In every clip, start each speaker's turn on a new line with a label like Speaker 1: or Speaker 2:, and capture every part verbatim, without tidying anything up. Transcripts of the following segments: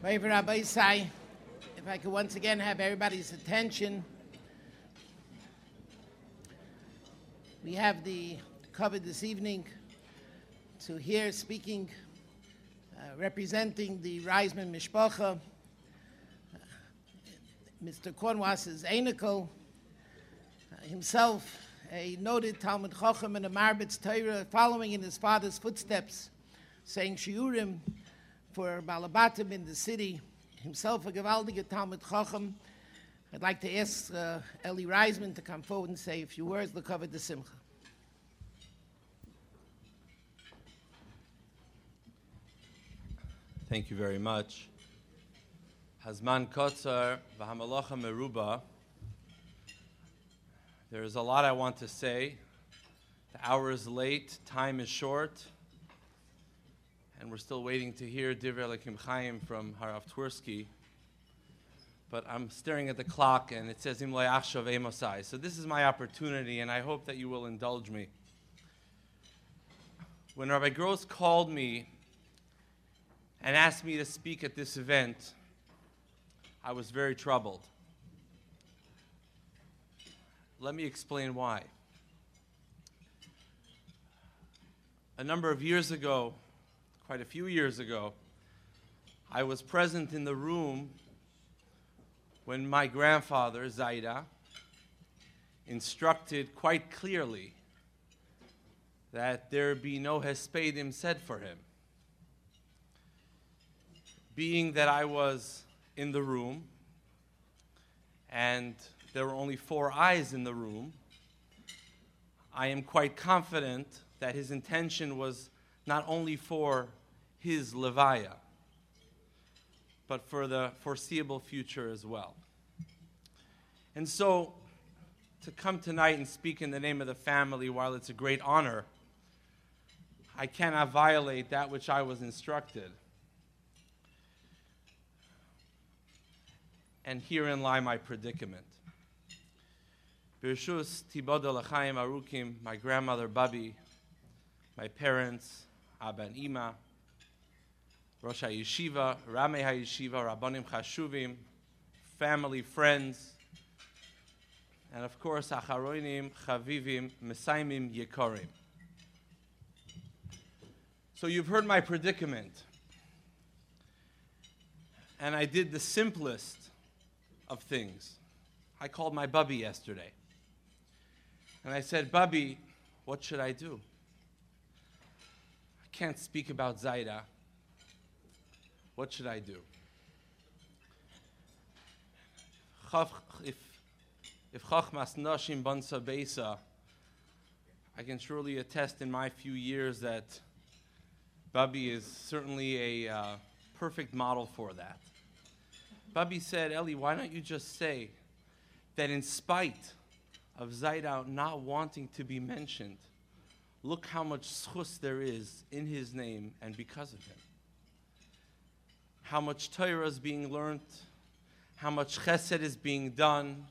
Speaker 1: Reverend Rabbi Isai, if I could once again have everybody's attention. We have the cover this evening to hear speaking, uh, representing the Reisman Mishpacha, uh, Mister Cornwas's Einikel, uh, himself a noted Talmud Chacham and a Marbitz Torah, following in his father's footsteps, saying shiurim for Balabatim in the city, himself a gewaldige Talmud Chacham. I'd like to ask uh, Eli Reisman to come forward and say a few words, l'kavod de simcha.
Speaker 2: Thank you very much. Hazman Kotzar v'hamalacha meruba. There is a lot I want to say. The hour is late, time is short, and we're still waiting to hear Divrei Elokim Chaim from Harav Twersky. But I'm staring at the clock, and it says Im lo yachshav emosai. So this is my opportunity, and I hope that you will indulge me. When Rabbi Gross called me and asked me to speak at this event, I was very troubled. Let me explain why. A number of years ago, quite a few years ago, I was present in the room when my grandfather, Zaida, instructed quite clearly that there be no hespedim said for him. Being that I was in the room and there were only four eyes in the room, I am quite confident that his intention was not only for his levaya, but for the foreseeable future as well. And so, to come tonight and speak in the name of the family, while it's a great honor, I cannot violate that which I was instructed. And herein lie my predicament. Birshus Tiboda L'chaim Arukim, my grandmother Babi, my parents, Abba and Ima, Rosh HaYeshiva, Ramei HaYeshiva, Rabbanim Chashuvim, family, friends, and of course, Acharonim, Chavivim, Mesaimim, Yekorim. So you've heard my predicament. And I did the simplest of things. I called my Bubby yesterday. And I said, Bubby, what should I do? I can't speak about Zaida. What should I do? If if Chachmas Nashim Bansa Beisa, I can surely attest in my few years that Bubby is certainly a uh, perfect model for that. Bubby said, Eli, why don't you just say that in spite of Zaida not wanting to be mentioned, look how much schus there is in his name and because of him. How much Torah is being learned, how much chesed is being done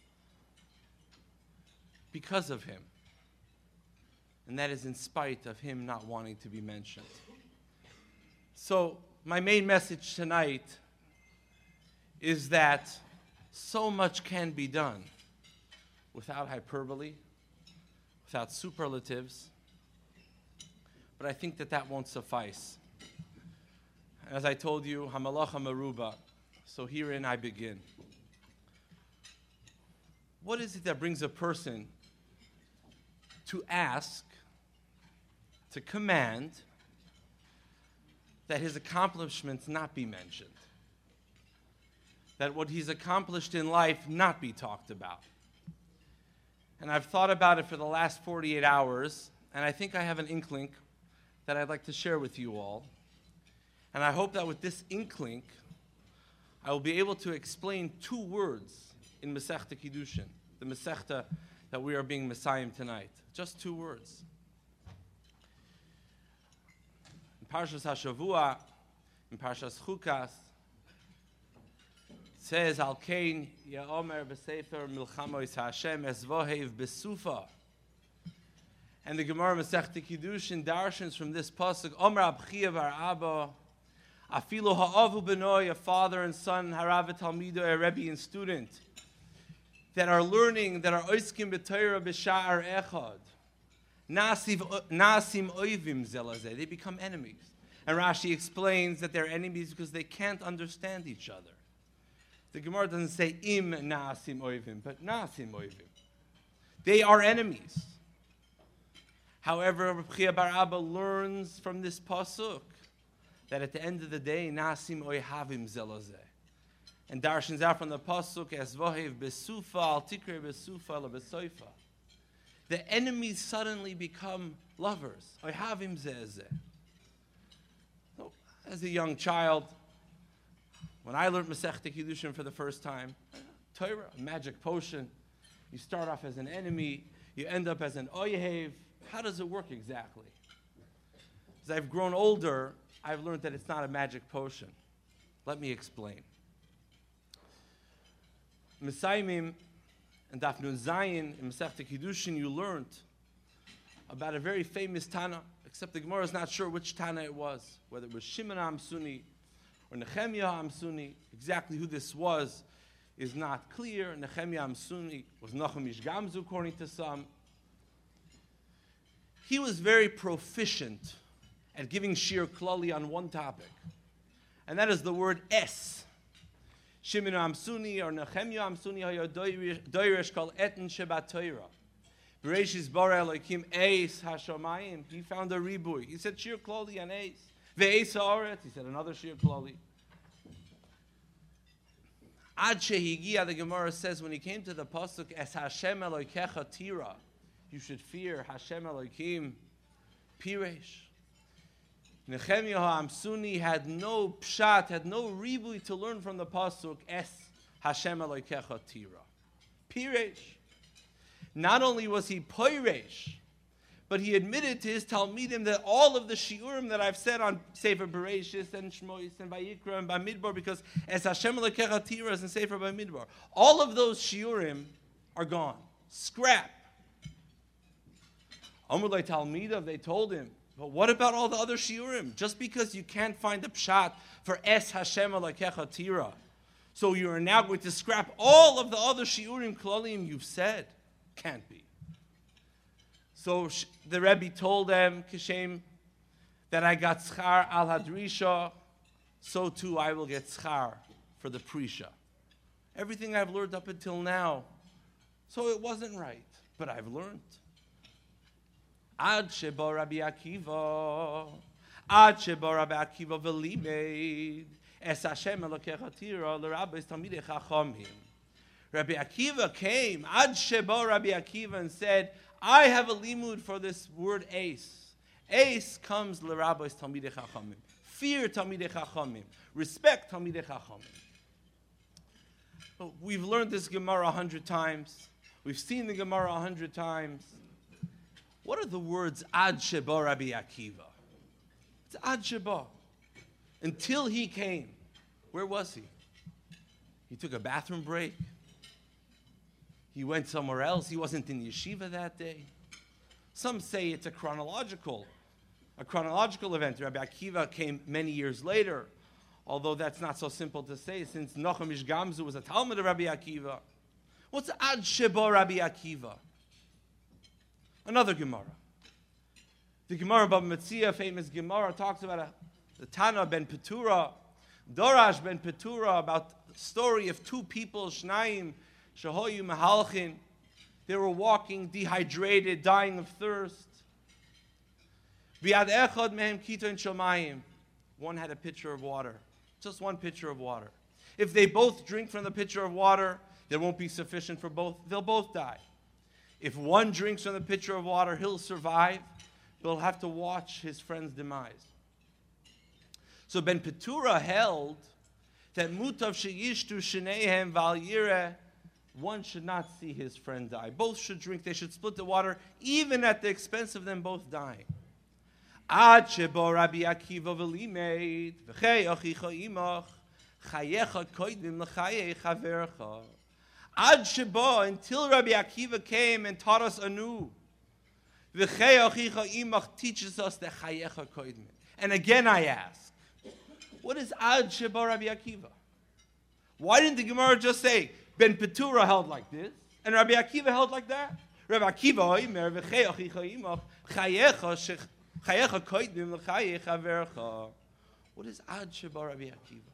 Speaker 2: because of him. And that is in spite of him not wanting to be mentioned. So my main message tonight is that so much can be done without hyperbole, without superlatives, but I think that that won't suffice. As I told you, Hamalacha Meruba, so herein I begin. What is it that brings a person to ask, to command, that his accomplishments not be mentioned? That what he's accomplished in life not be talked about? And I've thought about it for the last forty-eight hours, and I think I have an inkling that I'd like to share with you all. And I hope that with this inkling, I will be able to explain two words in Masechta Kiddushin, the Masechta that we are being Messiahim tonight. Just two words. In Parshas HaShavua, in Parshas Chukas, it says, Al Kain Ye'omer B'Sefer Milchamois Hashem Ezvohev B'Sufa. And the Gemara Masechta Kiddushin darshans from this pasuk, Omer Abchia Bar Abba, Afilu ha'avu b'noi, a father and son, harav talmido, a rebbe and student, that are learning, that are oiskim b'Torah b'sha'ar echad. Nasim oivim zelazeh. They become enemies. And Rashi explains that they're enemies because they can't understand each other. The Gemara doesn't say im nasim oivim, but nasim oivim. They are enemies. However, Reb Chia bar Abba learns from this pasuk that at the end of the day, nasim oihavim zelazeh. And darshans out from the pasuk as vohev besufa al tikre besufa la besoifa. The enemies suddenly become lovers. Oihavim zezeh. So, as a young child, when I learned Masechta Kiddushin for the first time, Torah, a magic potion. You start off as an enemy, you end up as an oyehev. How does it work exactly? As I've grown older, I've learned that it's not a magic potion. Let me explain. Mesaimim and Daf Nun Zayin in Masechta Kiddushin, you learned about a very famous Tana, except the Gemara is not sure which Tana it was, whether it was Shimon HaAmsuni or Nehemiah HaAmsuni. Exactly who this was is not clear. Nehemiah HaAmsuni was Nachum Ish Gamzu, according to some. He was very proficient at giving shir klali on one topic, and that is the word es. Shimon HaAmsuni or Nehemiah HaAmsuni hayo doirish kol etin shebat Torah. Bereshis bara Elokim eis hashamayim. He found a ribui. He said shir klali on eis. Ve'eis haaretz. He said another shir klali. Ad shehigia, the Gemara says, when he came to the pasuk es Hashem Elokecha tira, you should fear Hashem Elokim piresh. Nehemiah HaAmsuni had no pshat, had no ribui to learn from the pasuk es Hashem Elokecha tira. Piresh. Not only was he piresh, but he admitted to his Talmidim that all of the shiurim that I've said on Sefer Bereshis and Shmois and Vayikra and Bamidbar, because as Hashem Elokecha tira is in Sefer Bamidbar, all of those shiurim are gone, scrap. Amrulay Talmidav, they told him, but what about all the other shiurim? Just because you can't find the pshat for es Hashem Elokecha tira, so you are now going to scrap all of the other shiurim klalim you've said? Can't be. So sh- the Rebbe told them, Kishem, that I got schar al hadrisha, so too I will get schar for the prisha. Everything I've learned up until now, so it wasn't right, but I've learned. Ad sheba Rabbi Akiva, Ad sheba Rabbi Akiva v'limeid, es Hashem Elokecha tira l'rabbis talmidei chachamim. Rabbi Akiva came, Ad sheba Rabbi Akiva, and said, I have a limud for this word ace. Ace comes l'rabbis talmidei chachamim. Fear talmidei chachamim. Respect talmidei chachamim. We've learned this Gemara a hundred times. We've seen the Gemara a hundred times. What are the words Ad sheba Rabbi Akiva? It's Ad sheba. Until he came. Where was he? He took a bathroom break. He went somewhere else. He wasn't in yeshiva that day. Some say it's a chronological, a chronological event. Rabbi Akiva came many years later, although that's not so simple to say, since Nachum Ish Gamzu was a Talmud of Rabbi Akiva. What's Ad sheba Rabbi Akiva? Another Gemara. The Gemara Bava Metzia, famous Gemara, talks about a, the Tana ben Petura, Dorash ben Petura, about the story of two people, Shnaim, Shahoyu Mahalchin. They were walking, dehydrated, dying of thirst. Biad echad mehem kiton shomayim. One had a pitcher of water. Just one pitcher of water. If they both drink from the pitcher of water, there won't be sufficient for both. They'll both die. If one drinks from the pitcher of water, he'll survive. He'll have to watch his friend's demise. So Ben Petura held that mutav sheyishtu shneihem val yireh, one should not see his friend die. Both should drink. They should split the water, even at the expense of them both dying. Ad shebo Rabbi Akiva v'limeid v'chei achicha imach chayecha koidim l'chayei chavercha. Ad shebo, until Rabbi Akiva came and taught us anew. V'chei achicha imach teaches us the chayecha koidim. And again I ask, What is Ad Sheba Rabbi Akiva? Why didn't the Gemara just say, Ben Petura held like this, and Rabbi Akiva held like that? Rabbi Akiva, Oimer, V'cheach Icha Imach, Chayecha, Chayecha Koidmim, L'chayecha Vercha. What is Ad Sheba Rabbi Akiva?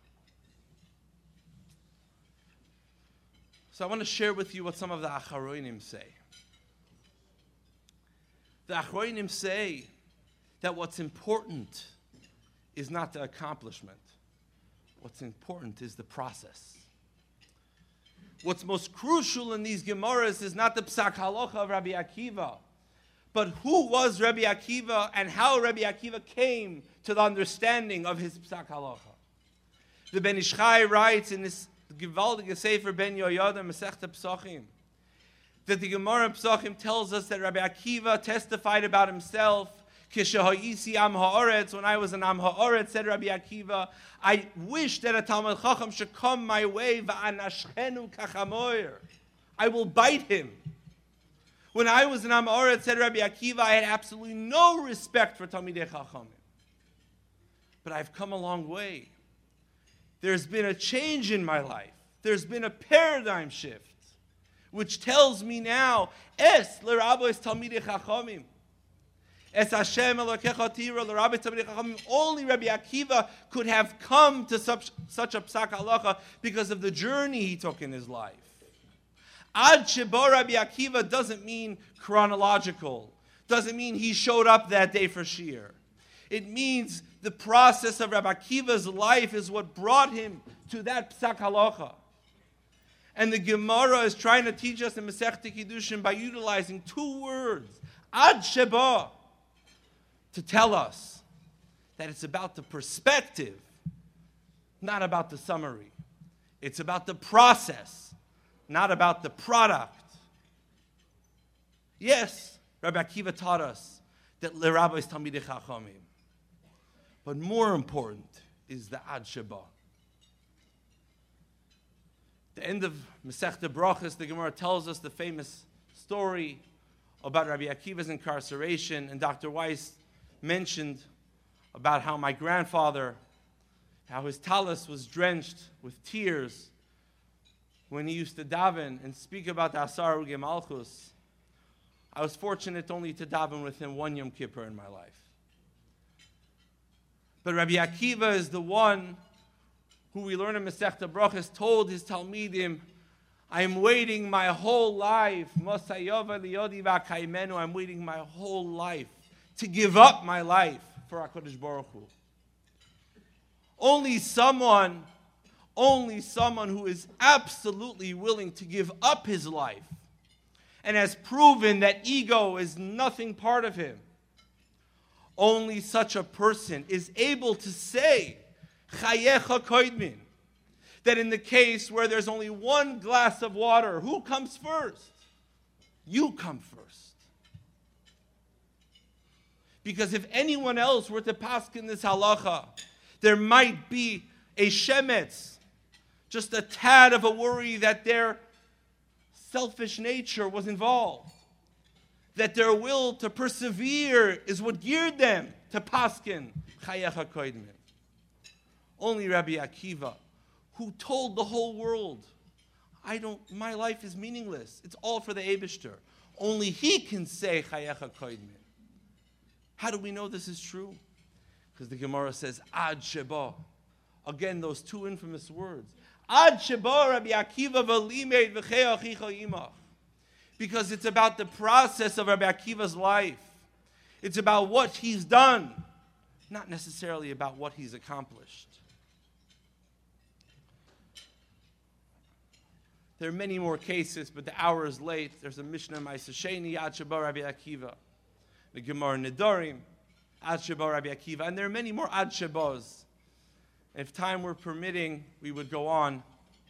Speaker 2: So I want to share with you what some of the Acharonim say. The Acharonim say that what's important is not the accomplishment. What's important is the process. What's most crucial in these Gemaras is not the Psak Halacha of Rabbi Akiva, but who was Rabbi Akiva and how Rabbi Akiva came to the understanding of his Psak Halacha. The Ben Ish Chai writes in this Gewaltige Sefer Ben Yoyada Masechta Pesachim that the Gemara Pesachim tells us that Rabbi Akiva testified about himself. Kishahayisi Am Haaretz, when I was an Am Haaretz, said Rabbi Akiva, I wish that a Talmud Chacham should come my way. Va'anashchenu kachamoyer. I will bite him. When I was an Am Haaretz, said Rabbi Akiva, I had absolutely no respect for Talmidei Chachamim. But I've come a long way. There's been a change in my life. There's been a paradigm shift, which tells me now, Es l'rabos Talmidei Chachamim. Es Hashem Elokecha Tira l'Rabbi Talmidei Chachamim. Only Rabbi Akiva could have come to such, such a Psak Halacha because of the journey he took in his life. Ad Sheba Rabbi Akiva doesn't mean chronological. Doesn't mean he showed up that day for Shir. It means the process of Rabbi Akiva's life is what brought him to that Psak Halacha. And the Gemara is trying to teach us in Masechta Kiddushin by utilizing two words, Ad Sheba, to tell us that it's about the perspective, not about the summary. It's about the process, not about the product. Yes, Rabbi Akiva taught us that l'rabbi is Talmidei Chachamim. But more important is the Ad Sheba. The end of Masechta Brachos, the Gemara tells us the famous story about Rabbi Akiva's incarceration, and Doctor Weiss mentioned about how my grandfather, how his talus was drenched with tears when he used to daven and speak about the Asar Uge Malchus. I was fortunate only to daven with him one Yom Kippur in my life. But Rabbi Akiva is the one who we learn in Masechta Brachos told his Talmidim, I'm waiting my whole life, I'm waiting my whole life to give up my life for HaKadosh Baruch Hu. Only someone, only someone who is absolutely willing to give up his life and has proven that ego is nothing part of him, only such a person is able to say, Chayecha koidmin, that in the case where there's only one glass of water, who comes first? You come first. Because if anyone else were to paskin this halacha, there might be a shemetz, just a tad of a worry that their selfish nature was involved, that their will to persevere is what geared them to paskin chayecha koidmin. Only Rabbi Akiva, who told the whole world, I don't, my life is meaningless. It's all for the Eibishter. Only he can say chayecha koidmin. How do we know this is true? Because the Gemara says, Ad Sheba. Again, those two infamous words. Ad Sheba Rabbi Akiva v'limed v'cheach icha imach. Because it's about the process of Rabbi Akiva's life. It's about what he's done, not necessarily about what he's accomplished. There are many more cases, but the hour is late. There's a Mishnah Ma'aseh Sheni, Ad Sheba Rabbi Akiva. The Gemara Nedarim, Ad Sheba Rabbi Akiva. And there are many more Ad Shebas. If time were permitting, we would go on.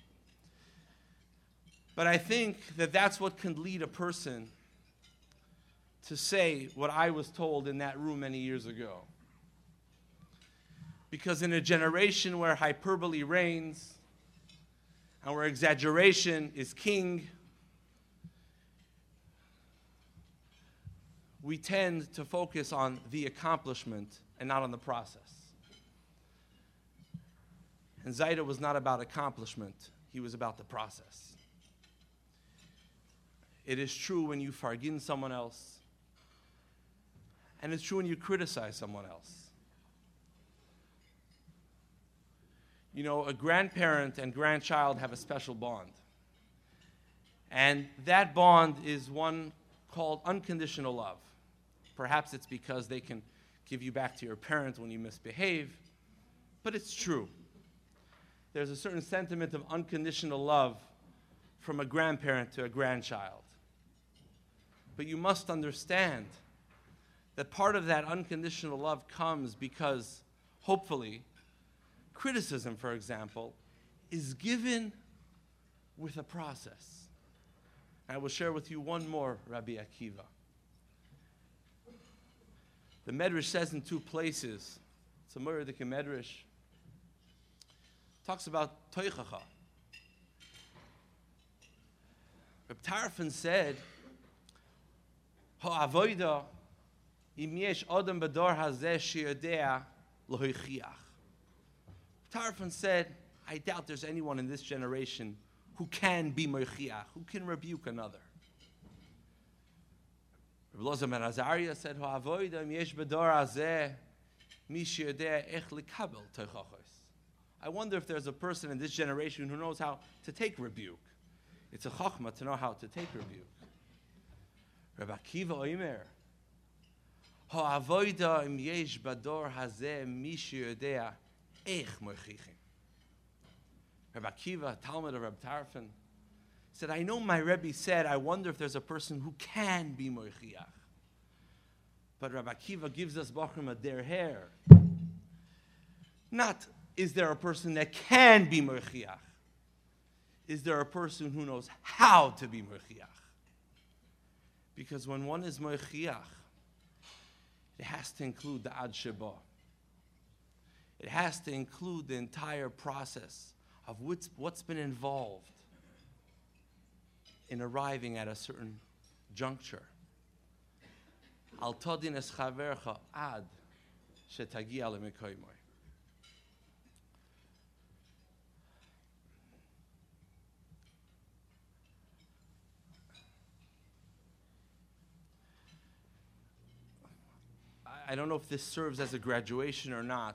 Speaker 2: But I think that that's what can lead a person to say what I was told in that room many years ago. Because in a generation where hyperbole reigns, and where exaggeration is king, we tend to focus on the accomplishment and not on the process. And Zaida was not about accomplishment. He was about the process. It is true when you fargin someone else. And it's true when you criticize someone else. You know, a grandparent and grandchild have a special bond. And that bond is one called unconditional love. Perhaps it's because they can give you back to your parent when you misbehave, but it's true. There's a certain sentiment of unconditional love from a grandparent to a grandchild. But you must understand that part of that unconditional love comes because, hopefully, criticism, for example, is given with a process. I will share with you one more Rabbi Akiva. The Medrash says in two places, it's a Moedik Medrash, talks about Toichacha. Reb Tarfon said, Ha'avoida im yesh adam b'dor hazeh sheyodea lohichiach. Tarfon said, I doubt there's anyone in this generation who can be moichiach, who can rebuke another. Reb Elazar ben Azariah said, Ha'avoida im yesh b'dor hazeh mi sheyodea ech likabel toichachos. I wonder if there's a person in this generation who knows how to take rebuke. It's a chachma to know how to take rebuke. Rabbi Akiva Oimer, Ha'avoida im yesh bador hazeh mi sheyodea ech moichichim. Rabbi Akiva, Talmud of Rabbi Tarfon, said, I know my Rebbe said, I wonder if there's a person who can be moichiach. But Rabbi Akiva gives us bachrim a der hair. Not, is there a person that can be moichiach? Is there a person who knows how to be moichiach? Because when one is moichiach, it has to include the ad sheba. It has to include the entire process of what's, what's been involved in arriving at a certain juncture. Al todin es chavercha ad shetagia lemekoymoy. I don't know if this serves as a graduation or not,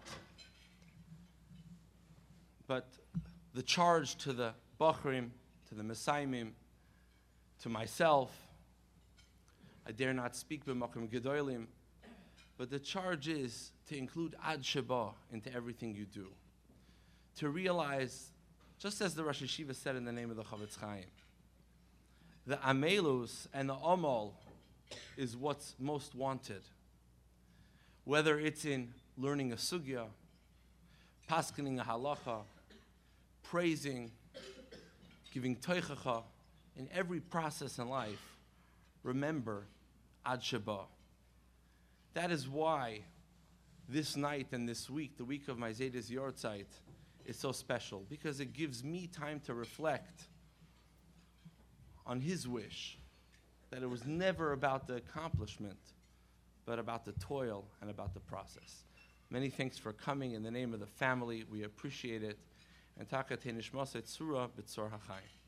Speaker 2: but the charge to the Bachrim, to the Mesaimim, to myself, I dare not speak b'makom gedolim, but the charge is to include Ad Sheba into everything you do. To realize, just as the Rosh Hashiva said in the name of the Chavetz Chaim, the Amelus and the Amal is what's most wanted. Whether it's in learning a sugya, paskening a halacha, praising, giving toichacha, in every process in life, remember Ad Sheba. That is why this night and this week, the week of my Zayda's Yortzeit, is so special, because it gives me time to reflect on his wish, that it was never about the accomplishment, but about the toil and about the process. Many thanks for coming in the name of the family. We appreciate it. And Takatei Nishmasei Tzura B'tzor HaChaim.